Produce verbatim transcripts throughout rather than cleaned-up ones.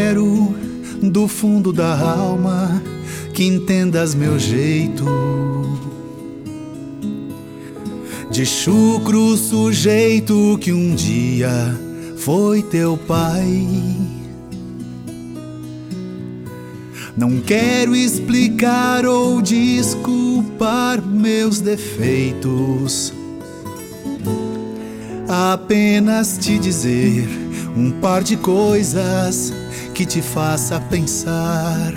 quero do fundo da alma que entendas meu jeito de chucro sujeito que um dia foi teu pai. Não quero explicar ou desculpar meus defeitos, apenas te dizer um par de coisas que te faça pensar.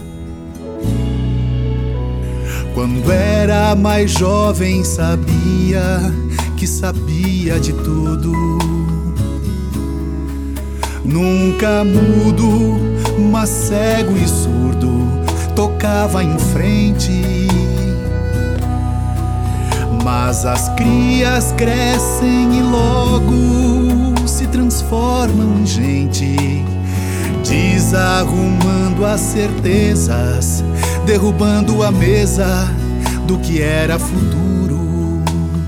Quando era mais jovem sabia que sabia de tudo, nunca mudo, mas cego e surdo, tocava em frente. Mas as crias crescem e logo se transformam em gente, desarrumando as certezas, derrubando a mesa do que era futuro.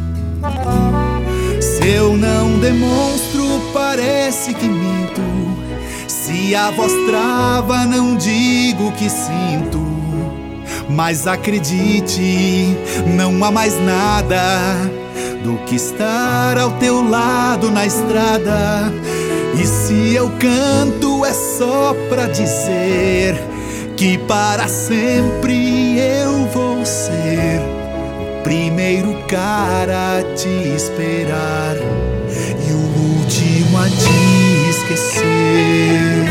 Se eu não demonstro, parece que minto. Se a voz trava, não digo que sinto. Mas acredite, não há mais nada do que estar ao teu lado na estrada. E se eu canto é só pra dizer que para sempre eu vou ser o primeiro cara a te esperar e o último a te esquecer.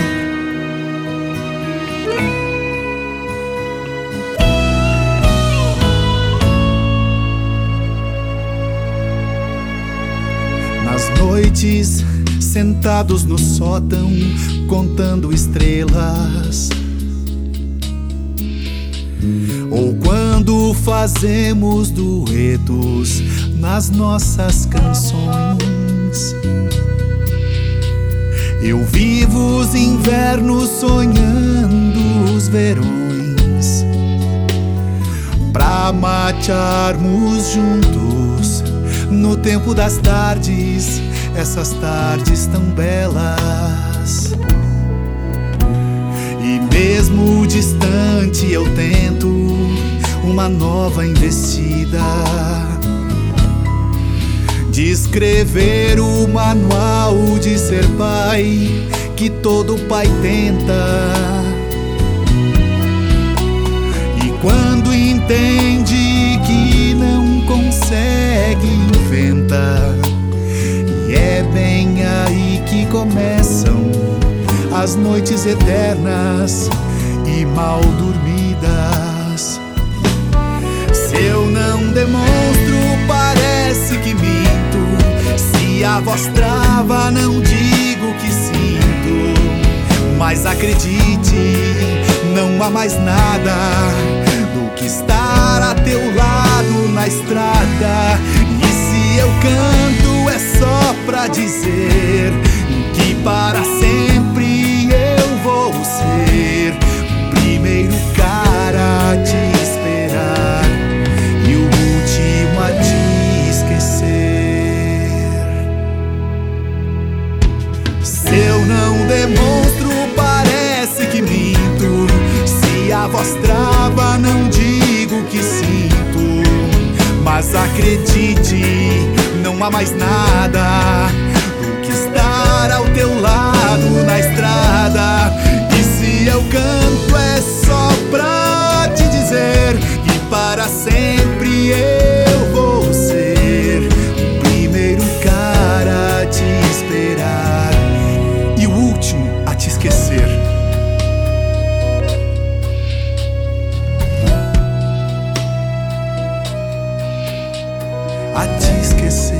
Nas noites, sentados no sótão, contando estrelas, ou quando fazemos duetos nas nossas canções, eu vivo os invernos sonhando os verões, pra matearmos juntos no tempo das tardes, essas tardes tão belas. E mesmo distante eu tento uma nova investida, de escrever o manual de ser pai que todo pai tenta. E quando entende que não consegue, inventa. E é bem aí que começam as noites eternas e mal dormidas. Se eu não demonstro, parece que minto. Se a voz trava, não digo que sinto. Mas acredite, não há mais nada do que estar a teu lado na estrada. E se eu canto é só pra dizer que para sempre eu vou ser o primeiro cara a te esperar e o último a te esquecer. Se eu não demonstro, parece que minto. Se a voz trava, não digo que sinto. Mas acredite, não há mais nada do que estar ao teu lado na estrada. E se eu canto é só pra te dizer que para sempre eu vou ser o primeiro cara a te esperar e o último a te esquecer. A te esquecer.